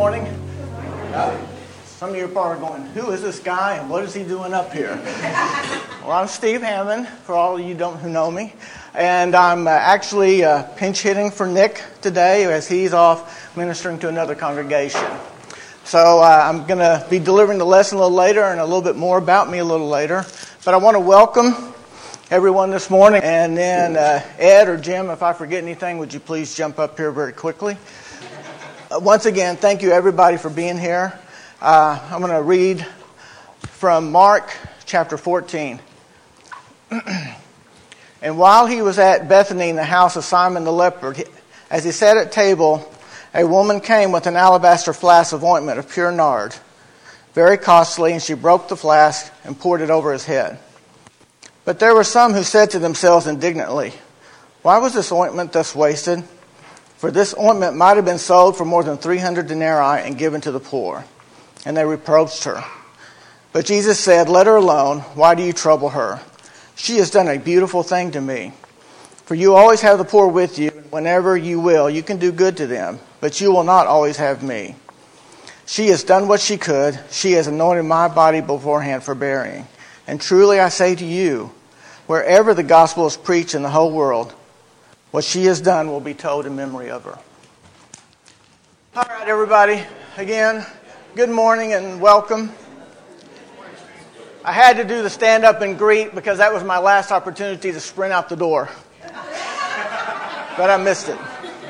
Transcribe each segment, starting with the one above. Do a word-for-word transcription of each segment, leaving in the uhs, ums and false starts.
morning. Some of you are probably going, who is this guy and what is he doing up here? Well, I'm Steve Hammond, for all of you don't, who know me. And I'm uh, actually uh, pinch hitting for Nick today as he's off ministering to another congregation. So uh, I'm going to be delivering the lesson a little later and a little bit more about me a little later. But I want to welcome everyone this morning. And then uh, Ed or Jim, if I forget anything, would you please jump up here very quickly? Uh, once again, thank you everybody for being here. Uh, I'm going to read from Mark chapter fourteen. And while he was at Bethany in the house of Simon the leper, as he sat at table, a woman came with an alabaster flask of ointment of pure nard, very costly, and she broke the flask and poured it over his head. But there were some who said to themselves indignantly, "Why was this ointment thus wasted? For this ointment might have been sold for more than three hundred denarii and given to the poor." And they reproached her. But Jesus said, "Let her alone. Why do you trouble her? She has done a beautiful thing to me. For you always have the poor with you, and whenever you will, you can do good to them. But you will not always have me. She has done what she could. She has anointed my body beforehand for burying. And truly I say to you, wherever the gospel is preached in the whole world, what she has done will be told in memory of her." All right, everybody. Again, good morning and welcome. I had to do the stand-up and greet because that was my last opportunity to sprint out the door. But I missed it.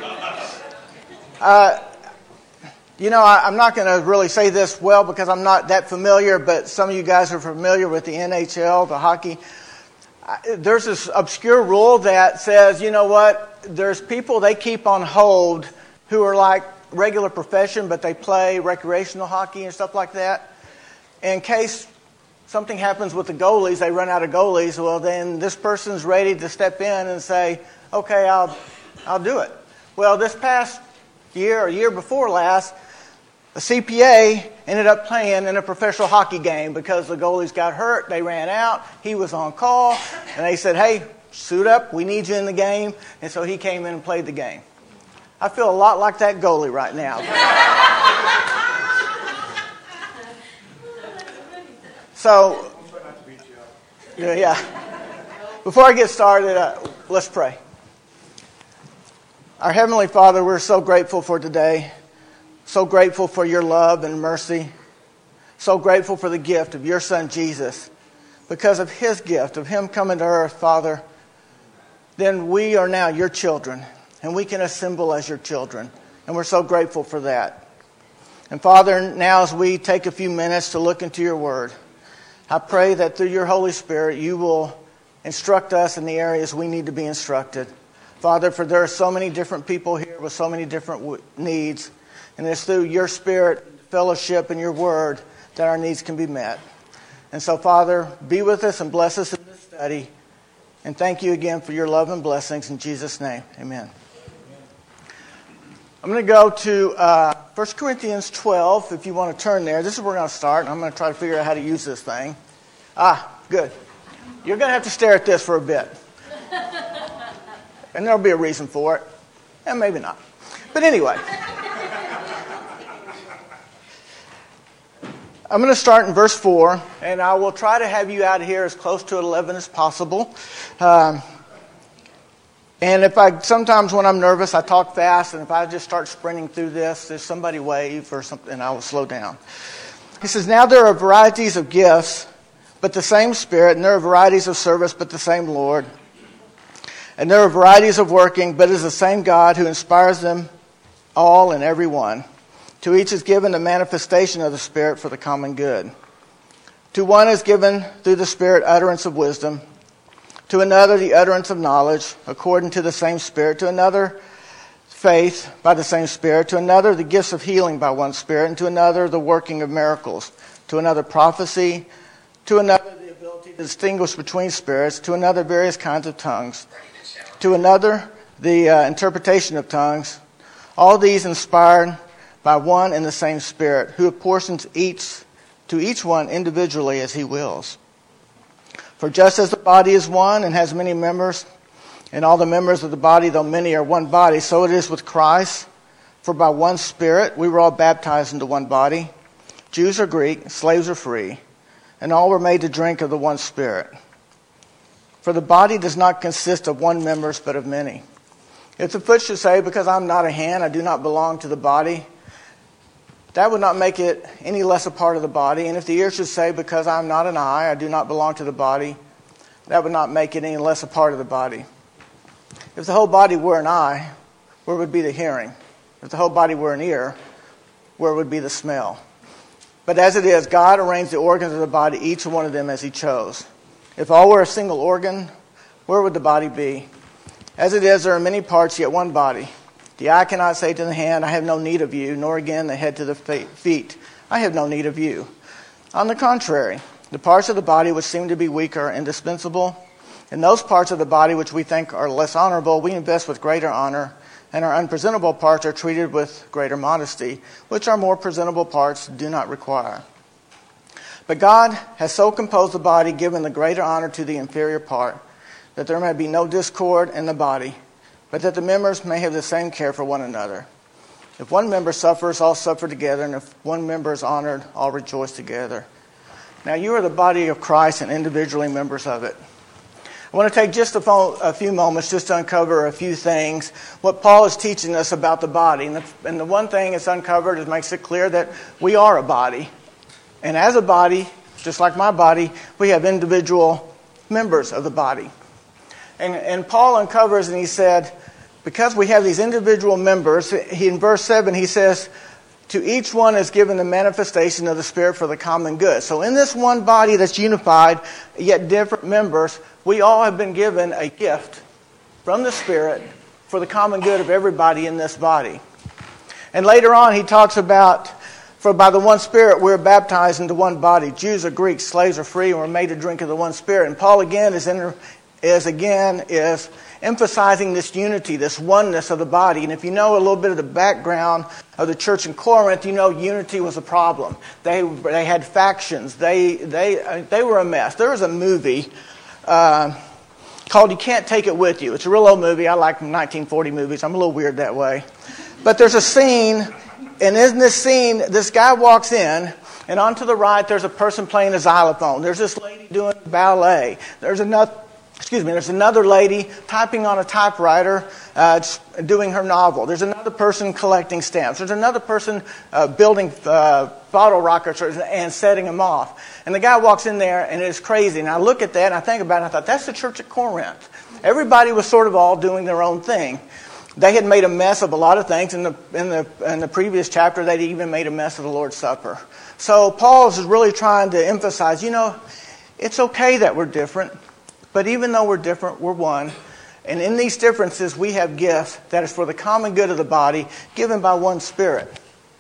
Uh, you know, I, I'm not going to really say this well because I'm not that familiar, but some of you guys are familiar with the N H L, the hockey. I, there's this obscure rule that says, you know what, there's people they keep on hold who are like regular profession, but they play recreational hockey and stuff like that. In case something happens with the goalies, they run out of goalies, well, then this person's ready to step in and say, okay, I'll I'll do it. Well, this past year or year before last, a C P A ended up playing in a professional hockey game because the goalies got hurt, they ran out, he was on call, and they said, hey, suit up, we need you in the game, and so he came in and played the game. I feel a lot like that goalie right now. So, yeah, yeah. Before I get started, uh, let's pray. Our Heavenly Father, we're so grateful for today. So grateful for your love and mercy. So grateful for the gift of your Son, Jesus. Because of his gift, of him coming to earth, Father, then we are now your children. And we can assemble as your children. And we're so grateful for that. And Father, now as we take a few minutes to look into your word, I pray that through your Holy Spirit, you will instruct us in the areas we need to be instructed. Father, for there are so many different people here with so many different w- needs. And it's through your Spirit, fellowship, and your word that our needs can be met. And so, Father, be with us and bless us in this study. And thank you again for your love and blessings. In Jesus' name, amen. I'm going to go to uh, First Corinthians twelve, if you want to turn there. This is where we're going to start, and I'm going to try to figure out how to use this thing. Ah, good. You're going to have to stare at this for a bit. And there'll be a reason for it. And maybe not. But anyway. I'm going to start in verse four, and I will try to have you out of here as close to eleven as possible. Um, and if I, sometimes when I'm nervous, I talk fast, and if I just start sprinting through this, there's somebody wave or something, and I will slow down. He says, now there are varieties of gifts, but the same Spirit, and there are varieties of service, but the same Lord. And there are varieties of working, but it is the same God who inspires them all and every one. To each is given the manifestation of the Spirit for the common good. To one is given through the Spirit utterance of wisdom. To another the utterance of knowledge, according to the same Spirit. To another faith by the same Spirit. To another the gifts of healing by one Spirit. And to another the working of miracles. To another prophecy. To another the ability to distinguish between spirits. To another various kinds of tongues. To another the uh, interpretation of tongues. All these inspired by one and the same Spirit, who apportions each to each one individually as he wills. For just as the body is one and has many members, and all the members of the body, though many, are one body, so it is with Christ. For by one Spirit we were all baptized into one body, Jews or Greek, slaves or free, and all were made to drink of the one Spirit. For the body does not consist of one member, but of many. If the foot should say, because I'm not a hand, I do not belong to the body, that would not make it any less a part of the body. And if the ear should say, because I'm not an eye, I do not belong to the body, that would not make it any less a part of the body. If the whole body were an eye, where would be the hearing? If the whole body were an ear, where would be the smell? But as it is, God arranged the organs of the body, each one of them as he chose. If all were a single organ, where would the body be? As it is, there are many parts, yet one body. The eye cannot say to the hand, I have no need of you, nor again the head to the feet, I have no need of you. On the contrary, the parts of the body which seem to be weaker are indispensable, and those parts of the body which we think are less honorable, we invest with greater honor, and our unpresentable parts are treated with greater modesty, which our more presentable parts do not require. But God has so composed the body, given the greater honor to the inferior part, that there may be no discord in the body, but that the members may have the same care for one another. If one member suffers, all suffer together, and if one member is honored, all rejoice together. Now you are the body of Christ and individually members of it. I want to take just a, fo- a few moments just to uncover a few things, what Paul is teaching us about the body. And the, and the one thing it's uncovered is makes it clear that we are a body. And as a body, just like my body, we have individual members of the body. And, and Paul uncovers and he said, because we have these individual members, he, in verse seven he says, to each one is given the manifestation of the Spirit for the common good. So in this one body that's unified, yet different members, we all have been given a gift from the Spirit for the common good of everybody in this body. And later on he talks about, for by the one Spirit we're baptized into one body, Jews or Greeks, slaves or free, and we're made to drink of the one Spirit. And Paul again is in, is again is emphasizing this unity, this oneness of the body. And if you know a little bit of the background of the church in Corinth, you know unity was a problem. They they had factions. They they uh, they were a mess. There was a movie uh, called "You Can't Take It With You." It's a real old movie. I like nineteen forty movies. I'm a little weird that way. But there's a scene, and in this scene, this guy walks in, and on to the right, there's a person playing a xylophone. There's this lady doing ballet. There's another. Excuse me, there's another lady typing on a typewriter, uh, doing her novel. There's another person collecting stamps. There's another person uh, building uh, bottle rockets and setting them off. And the guy walks in there and it's crazy. And I look at that and I think about it and I thought, that's the church at Corinth. Everybody was sort of all doing their own thing. They had made a mess of a lot of things. In the, in the, in the previous chapter, they'd even made a mess of the Lord's Supper. So Paul is really trying to emphasize, you know, it's okay that we're different. But even though we're different, we're one. And in these differences, we have gifts that is for the common good of the body, given by one Spirit.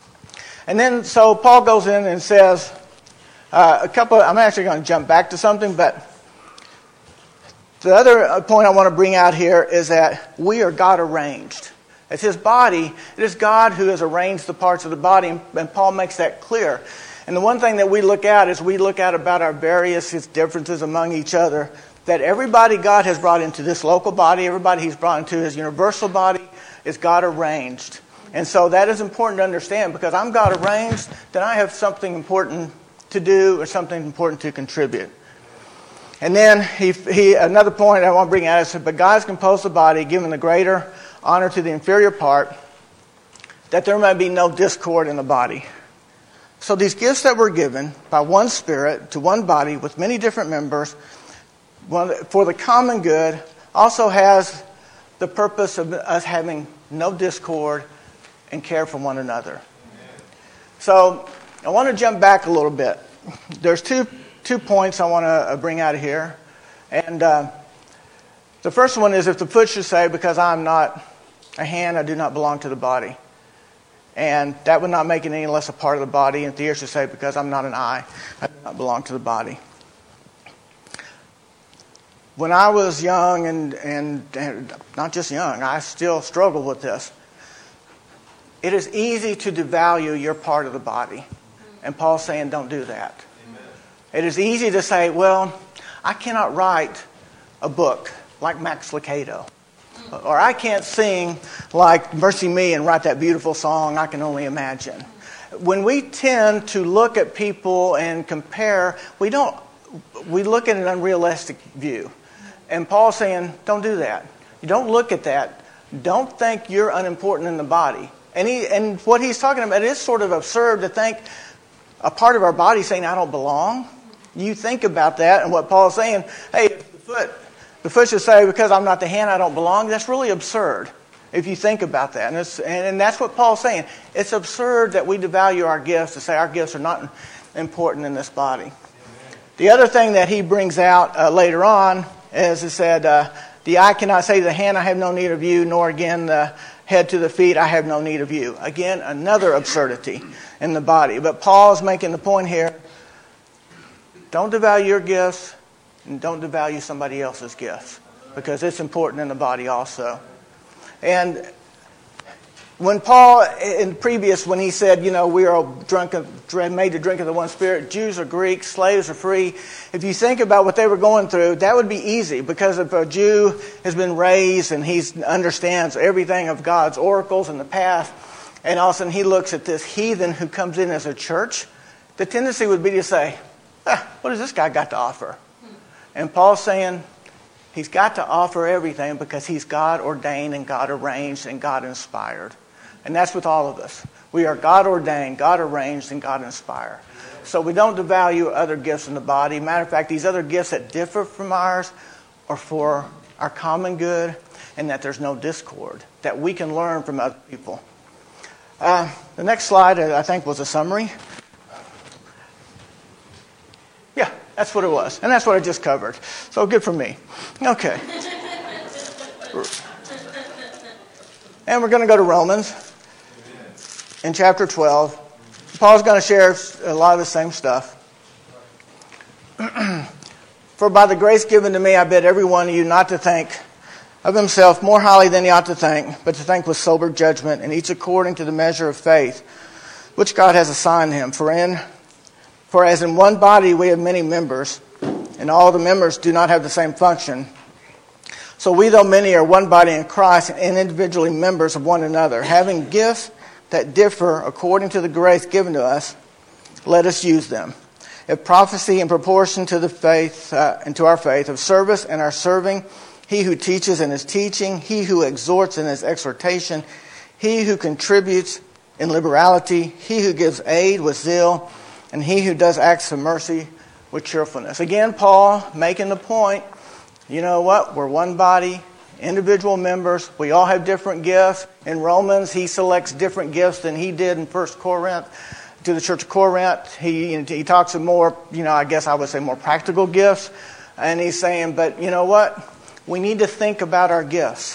And then, so Paul goes in and says, uh, a couple, of, I'm actually going to jump back to something, but the other point I want to bring out here is that we are God arranged. As his body, it is God who has arranged the parts of the body, and Paul makes that clear. And the one thing that we look at is we look at about our various differences among each other, that everybody God has brought into this local body, everybody he's brought into his universal body, is God arranged. And so that is important to understand, because I'm God arranged, then I have something important to do or something important to contribute. And then he, he another point I want to bring out is, but God has composed the body, given the greater honor to the inferior part, that there may be no discord in the body. So these gifts that were given by one Spirit to one body with many different members, for the common good, also has the purpose of us having no discord and care for one another. So I want to jump back a little bit. There's two two points I want to bring out of here. And uh, the first one is, if the foot should say, because I'm not a hand, I do not belong to the body. And that would not make it any less a part of the body. And if the ear should say, because I'm not an eye, I do not belong to the body. When I was young, and, and, and not just young, I still struggle with this. It is easy to devalue your part of the body. And Paul's saying, don't do that. Amen. It is easy to say, well, I cannot write a book like Max Lucado. Or I can't sing like Mercy Me and write that beautiful song, I Can Only Imagine. When we tend to look at people and compare, we don't, we look at an unrealistic view. And Paul's saying, don't do that. You don't look at that. Don't think you're unimportant in the body. And he, and what he's talking about, it is sort of absurd to think a part of our body saying, I don't belong. You think about that, and what Paul's saying, hey, the foot, the foot should say, because I'm not the hand, I don't belong. That's really absurd if you think about that. And, it's, and, and that's what Paul's saying. It's absurd that we devalue our gifts, to say our gifts are not important in this body. The other thing that he brings out uh, later on is he said, uh, the eye cannot say to the hand, I have no need of you, nor again the head to the feet, I have no need of you. Again, another absurdity in the body. But Paul's making the point here, don't devalue your gifts, and don't devalue somebody else's gifts, because it's important in the body also. And when Paul, in previous, when he said, you know, we are drunk of, made to drink of the one Spirit, Jews or Greeks, slaves or free, if you think about what they were going through, that would be easy, because if a Jew has been raised and he understands everything of God's oracles in the past, and all of a sudden he looks at this heathen who comes in as a church, the tendency would be to say, ah, what has this guy got to offer? And Paul's saying, he's got to offer everything because he's God ordained and God arranged and God inspired. And that's with all of us. We are God ordained, God arranged, and God inspired. So we don't devalue other gifts in the body. Matter of fact, these other gifts that differ from ours are for our common good, and that there's no discord, that we can learn from other people. Uh, the next slide, I think, was a summary. Yeah, that's what it was. And that's what I just covered. So good for me. Okay. And we're going to go to Romans in chapter twelve. Paul's going to share a lot of the same stuff. For by the grace given to me, I bid every one of you not to think of himself more highly than he ought to think, but to think with sober judgment, and each according to the measure of faith which God has assigned him. For in For as in one body we have many members, and all the members do not have the same function, so we, though many, are one body in Christ, and individually members of one another. Having gifts that differ according to the grace given to us, let us use them. If prophecy in proportion to the faith uh, and to our faith, of service and our serving, he who teaches in his teaching, he who exhorts in his exhortation, he who contributes in liberality, he who gives aid with zeal, and he who does acts of mercy with cheerfulness. Again, Paul making the point, you know what? We're one body, individual members. We all have different gifts. In Romans, he selects different gifts than he did in First Corinth. To the church of Corinth, he, he talks of more, you know, I guess I would say more practical gifts. And he's saying, but you know what? We need to think about our gifts.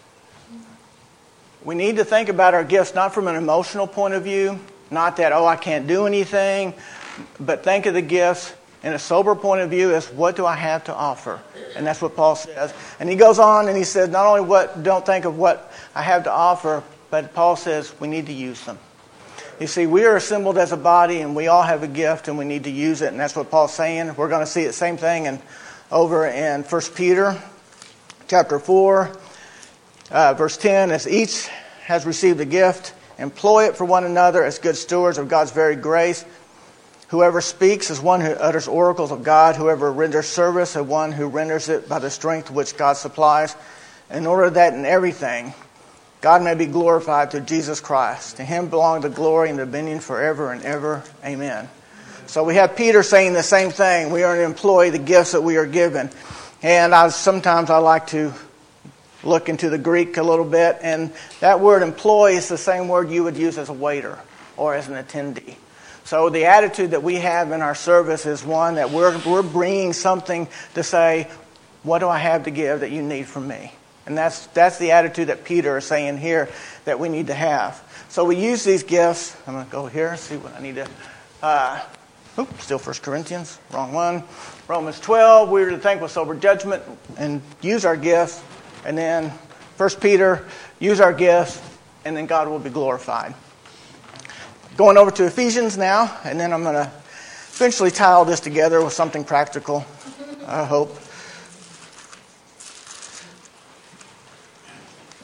We need to think about our gifts not from an emotional point of view, not that, oh, I can't do anything, but think of the gifts in a sober point of view as what do I have to offer? And that's what Paul says. And he goes on and he says, not only what, don't think of what I have to offer, but Paul says we need to use them. You see, we are assembled as a body and we all have a gift and we need to use it. And that's what Paul's saying. We're going to see the same thing in, over in First Peter chapter four, uh, verse ten. As each has received a gift, employ it for one another as good stewards of God's very grace. Whoever speaks is one who utters oracles of God. Whoever renders service is one who renders it by the strength which God supplies, in order that in everything God may be glorified through Jesus Christ. To him belong the glory and the dominion forever and ever. Amen. So we have Peter saying the same thing. We are to employ the gifts that we are given. And I, sometimes I like to look into the Greek a little bit. And that word employ is the same word you would use as a waiter or as an attendee. So the attitude that we have in our service is one that we're we're bringing something to say, what do I have to give that you need from me? And that's that's the attitude that Peter is saying here that we need to have. So we use these gifts. I'm going to go here, see what I need to... Uh, oops, still First Corinthians, wrong one. Romans twelve, we're to think with sober judgment and use our gifts. And then First Peter, use our gifts, and then God will be glorified. Going over to Ephesians now, and then I'm going to eventually tie all this together with something practical, I hope.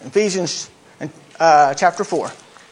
Ephesians uh, chapter four.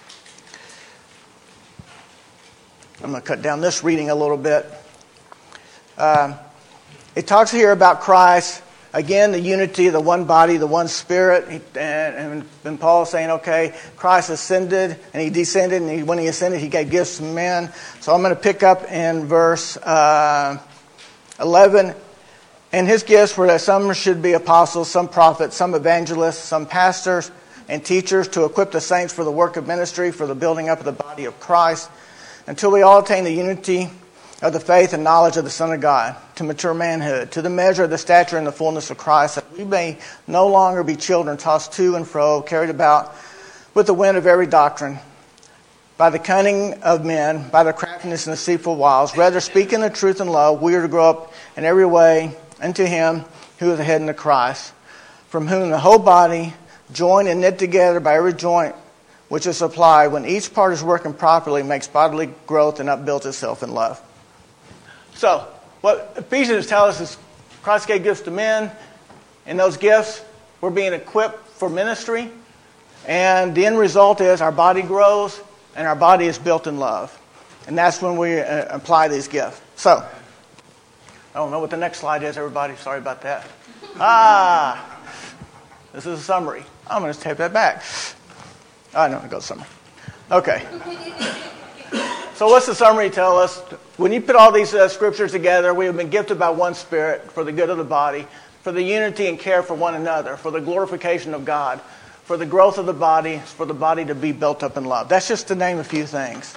I'm going to cut down this reading a little bit. Uh, it talks here about Christ. Again, the unity, the one body, the one spirit. And, and, and Paul is saying, okay, Christ ascended and he descended. And he, when he ascended, he gave gifts to men. So I'm going to pick up in verse uh, eleven. And his gifts were that some should be apostles, some prophets, some evangelists, some pastors and teachers to equip the saints for the work of ministry, for the building up of the body of Christ, until we all attain the unity of the faith and knowledge of the Son of God, to mature manhood, to the measure of the stature and the fullness of Christ, that we may no longer be children tossed to and fro, carried about with the wind of every doctrine, by the cunning of men, by the craftiness and deceitful wiles. Rather, speaking the truth in love, we are to grow up in every way unto him who is the head, into Christ, from whom the whole body, joined and knit together by every joint which is supplied, when each part is working properly, makes bodily growth and upbuilds itself in love. So, what Ephesians tells us is Christ gave gifts to men, and those gifts we're being equipped for ministry, and the end result is our body grows and our body is built in love. And that's when we uh, apply these gifts. So, I don't know what the next slide is, everybody. Sorry about that. Ah, this is a summary. I'm going to take that back. I know, it goes summary. Okay. So what's the summary tell us? When you put all these uh, scriptures together, we have been gifted by one Spirit for the good of the body, for the unity and care for one another, for the glorification of God, for the growth of the body, for the body to be built up in love. That's just to name a few things.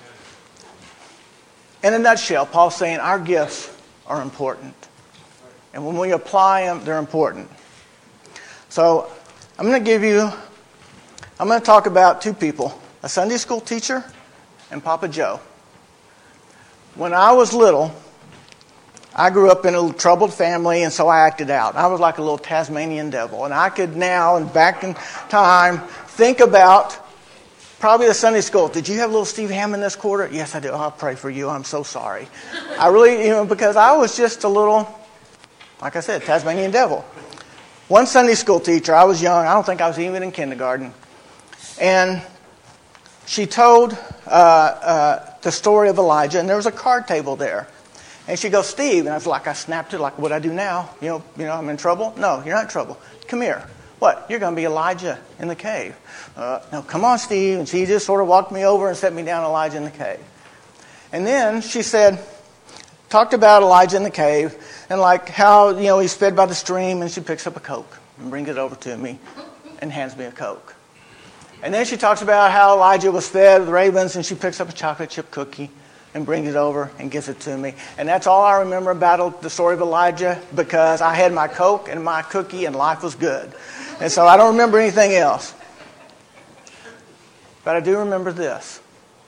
In a nutshell, Paul's saying our gifts are important. And when we apply them, they're important. So I'm going to give you, I'm going to talk about two people, a Sunday school teacher and Papa Joe. When I was little, I grew up in a troubled family, and so I acted out. I was like a little Tasmanian devil. And I could now, and back in time, think about probably the Sunday school. Did you have little Steve Hammond this quarter? Yes, I do. I'll pray for you. I'm so sorry. I really, you know, because I was just a little, like I said, Tasmanian devil. One Sunday school teacher, I was young. I don't think I was even in kindergarten. And she told uh, uh, the story of Elijah, and there was a card table there. And she goes, Steve, and I was like, I snapped it like, what I do now? You know, you know, I'm in trouble? No, you're not in trouble. Come here. What? You're going to be Elijah in the cave. Uh, no, come on, Steve. And she just sort of walked me over and set me down Elijah in the cave. And then she said, talked about Elijah in the cave, and like how, you know, he's fed by the stream, and she picks up a Coke and brings it over to me and hands me a Coke. And then she talks about how Elijah was fed with ravens, and she picks up a chocolate chip cookie and brings it over and gives it to me. And that's all I remember about the story of Elijah, because I had my Coke and my cookie and life was good. And so I don't remember anything else. But I do remember this.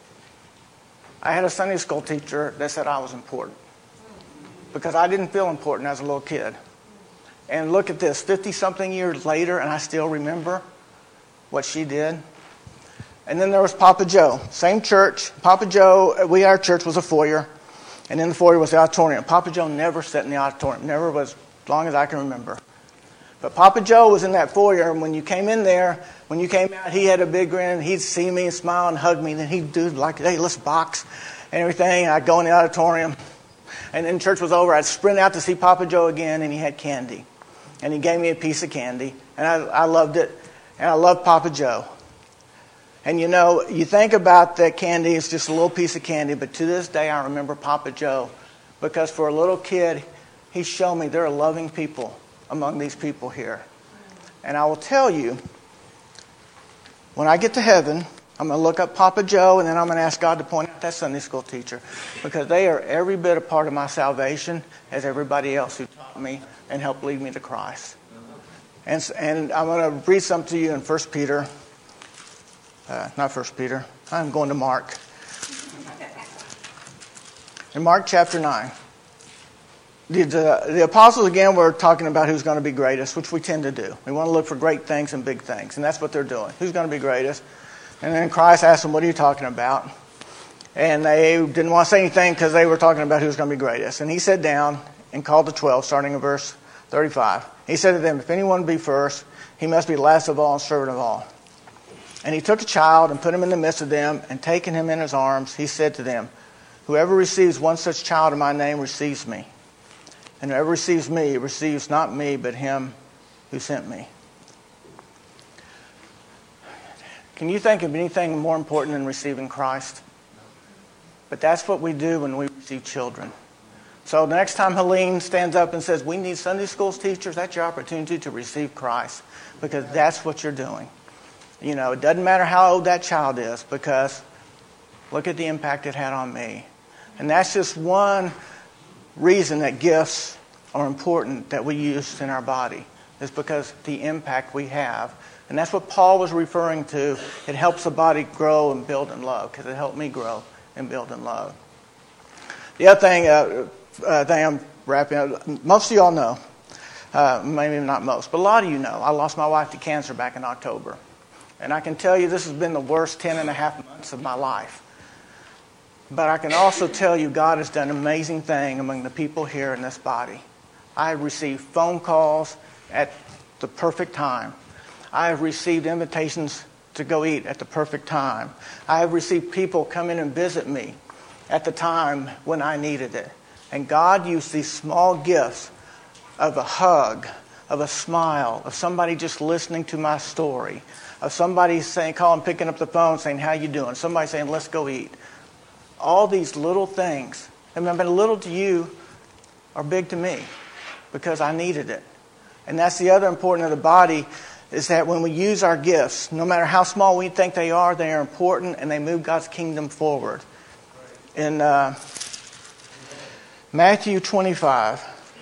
I had a Sunday school teacher that said I was important, because I didn't feel important as a little kid. And look at this, fifty-something years later, and I still remember what she did. And then there was Papa Joe. Same church. Papa Joe, we, our church was a foyer. And in the foyer was the auditorium. Papa Joe never sat in the auditorium. Never was, as long as I can remember. But Papa Joe was in that foyer. And when you came in there, when you came out, he had a big grin. And he'd see me and smile and hug me. And then he'd do like, hey, let's box and everything. And I'd go in the auditorium. And then church was over. I'd sprint out to see Papa Joe again. And he had candy. And he gave me a piece of candy. And I, I loved it. And I loved Papa Joe. And you know, you think about that candy, it's just a little piece of candy, but to this day I remember Papa Joe, because for a little kid, he showed me there are loving people among these people here. And I will tell you, when I get to heaven, I'm going to look up Papa Joe, and then I'm going to ask God to point out that Sunday school teacher, because they are every bit a part of my salvation as everybody else who taught me and helped lead me to Christ. And, and I'm going to read something to you in First Peter. Uh, not First Peter. I'm going to Mark. In Mark chapter nine. The, the, the apostles, again, were talking about who's going to be greatest, which we tend to do. We want to look for great things and big things. And that's what they're doing. Who's going to be greatest? And then Christ asked them, what are you talking about? And they didn't want to say anything because they were talking about who's going to be greatest. And he sat down and called the twelve, starting in verse thirty-five. He said to them, if anyone be first, he must be last of all and servant of all. And he took a child and put him in the midst of them, and taking him in his arms, he said to them, whoever receives one such child in my name receives me. And whoever receives me receives not me, but him who sent me. Can you think of anything more important than receiving Christ? But that's what we do when we receive children. So the next time Helene stands up and says, we need Sunday school teachers, that's your opportunity to receive Christ. Because that's what you're doing. You know, it doesn't matter how old that child is, because look at the impact it had on me. And that's just one reason that gifts are important that we use in our body. Is because the impact we have. And that's what Paul was referring to. It helps the body grow and build in love, because it helped me grow and build in love. The other thing, uh, uh, thing I'm wrapping up, most of y'all know, uh, maybe not most, but a lot of you know, I lost my wife to cancer back in October. And I can tell you this has been the worst ten and a half months of my life. But I can also tell you God has done an amazing thing among the people here in this body. I have received phone calls at the perfect time. I have received invitations to go eat at the perfect time. I have received people come in and visit me at the time when I needed it. And God used these small gifts of a hug, of a smile, of somebody just listening to my story, of somebody saying, calling, picking up the phone, saying, how you doing? Somebody saying, let's go eat. All these little things, I mean, little to you are big to me because I needed it. And that's the other important of the body, is that when we use our gifts, no matter how small we think they are, they are important and they move God's kingdom forward. In uh, Matthew twenty-five,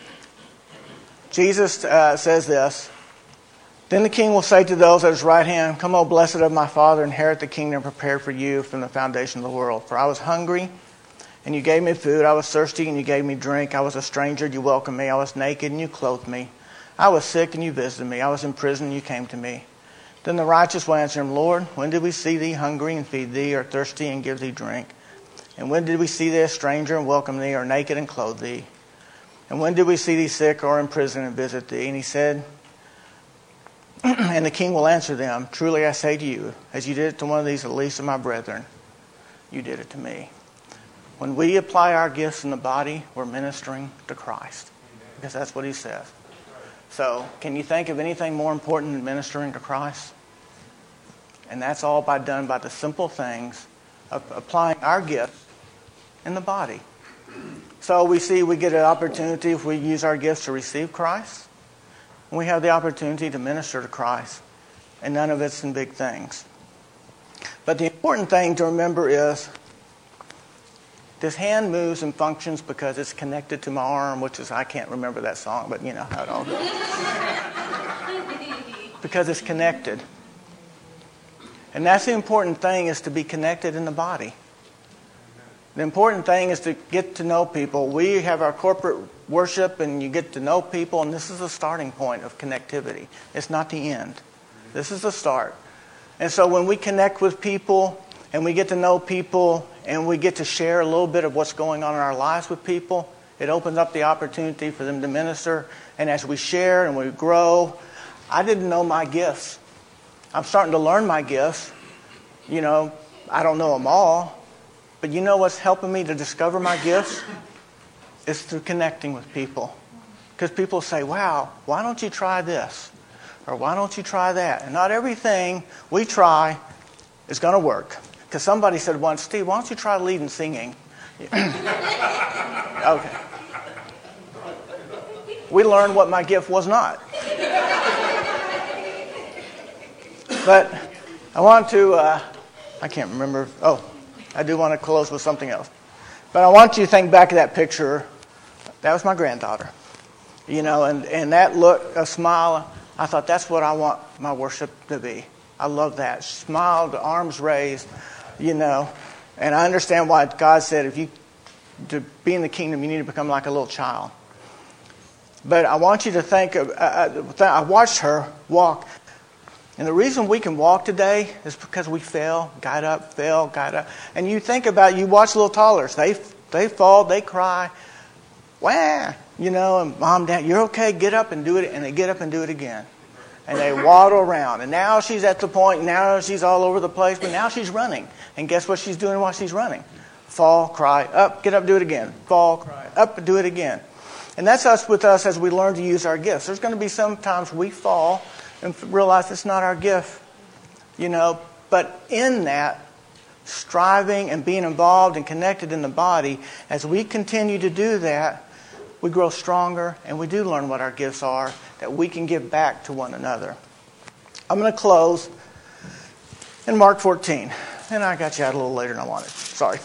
Jesus uh, says this, then the king will say to those at his right hand, come, O blessed of my Father, inherit the kingdom prepared for you from the foundation of the world. For I was hungry, and you gave me food. I was thirsty, and you gave me drink. I was a stranger, and you welcomed me. I was naked, and you clothed me. I was sick, and you visited me. I was in prison, and you came to me. Then the righteous will answer him, Lord, when did we see thee hungry and feed thee, or thirsty and give thee drink? And when did we see thee a stranger and welcome thee, or naked and clothe thee? And when did we see thee sick or in prison and visit thee? And he said, and the king will answer them, truly I say to you, as you did it to one of these, the least of my brethren, you did it to me. When we apply our gifts in the body, we're ministering to Christ. Because that's what he says. So, can you think of anything more important than ministering to Christ? And that's all by done by the simple things of applying our gifts in the body. So we see we get an opportunity if we use our gifts to receive Christ. And we have the opportunity to minister to Christ. And none of it's in big things. But the important thing to remember is this hand moves and functions because it's connected to my arm, which is, I can't remember that song, but you know how it all goes. Because it's connected. And that's the important thing, is to be connected in the body. The important thing is to get to know people. We have our corporate worship and you get to know people, and this is the starting point of connectivity. It's not the end. This is the start. And so when we connect with people and we get to know people and we get to share a little bit of what's going on in our lives with people, it opens up the opportunity for them to minister. And as we share and we grow, I didn't know my gifts. I'm starting to learn my gifts. You know, I don't know them all. But you know what's helping me to discover my gifts? It's through connecting with people. Because people say, wow, why don't you try this? Or why don't you try that? And not everything we try is going to work. Because somebody said once, Steve, why don't you try leading singing? Okay. We learned what my gift was not. But I want to, uh, I can't remember. Oh, I do want to close with something else. But I want you to think back to that picture. That was my granddaughter. You know, and, and that look, a smile, I thought that's what I want my worship to be. I love that. Smile, the arms raised, you know. And I understand why God said if you, to be in the kingdom, you need to become like a little child. But I want you to think of, uh, I watched her walk. And the reason we can walk today is because we fell, got up, fell, got up. And you think about, you watch little toddlers. They they fall, they cry. wah, you know, and Mom, Dad, you're okay, get up and do it. And they get up and do it again. And they waddle around. And now she's at the point, now she's all over the place, but now she's running. And guess what she's doing while she's running? Fall, cry, up, get up, do it again. Fall, cry, up, do it again. And that's us with us as we learn to use our gifts. There's going to be some times we fall and realize it's not our gift, you know. But in that, striving and being involved and connected in the body, as we continue to do that, we grow stronger and we do learn what our gifts are that we can give back to one another. I'm going to close in Mark fourteen. And I got you out a little later than I wanted. Sorry.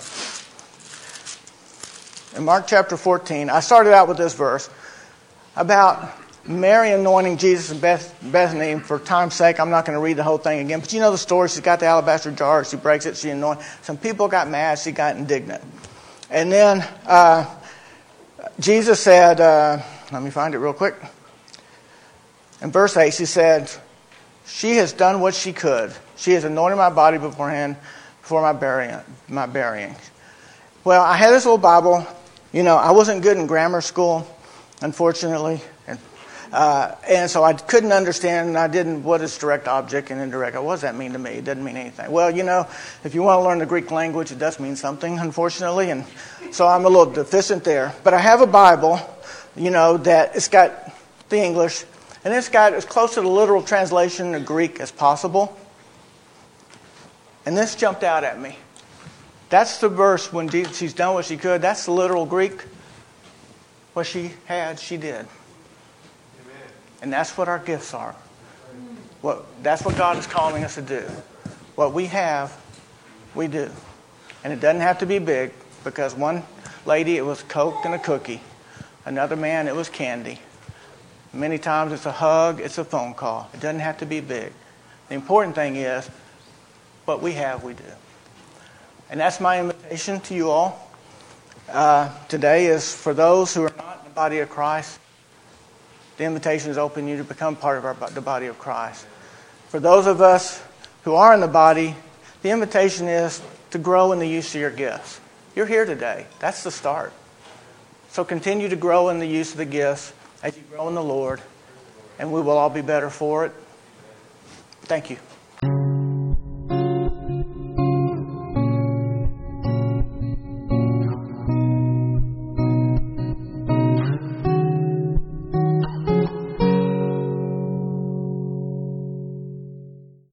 In Mark chapter fourteen, I started out with this verse about Mary anointing Jesus in Beth, Bethany. For time's sake, I'm not going to read the whole thing again. But you know the story. She's got the alabaster jar. She breaks it. She anoints. Some people got mad. She got indignant. And then uh, Jesus said, uh, let me find it real quick. In verse eight, she said, she has done what she could. She has anointed my body beforehand for my burying. My burying. Well, I had this little Bible. You know, I wasn't good in grammar school, unfortunately. And, uh, and so I couldn't understand, and I didn't, what is direct object and indirect? What does that mean to me? It doesn't mean anything. Well, you know, if you want to learn the Greek language, it does mean something, unfortunately. And so I'm a little deficient there. But I have a Bible, you know, that it's got the English, and it's got as close to the literal translation of Greek as possible. And this jumped out at me. That's the verse when Jesus, she's done what she could. That's the literal Greek. What she had, she did. Amen. And that's what our gifts are. What, that's what God is calling us to do. What we have, we do. And it doesn't have to be big, because one lady, it was Coke and a cookie. Another man, it was candy. Many times it's a hug, it's a phone call. It doesn't have to be big. The important thing is, what we have, we do. And that's my invitation to you all. Uh, today is for those who are not in the body of Christ. The invitation is open to you to become part of our, the body of Christ. For those of us who are in the body, the invitation is to grow in the use of your gifts. You're here today. That's the start. So continue to grow in the use of the gifts as you grow in the Lord, and we will all be better for it. Thank you.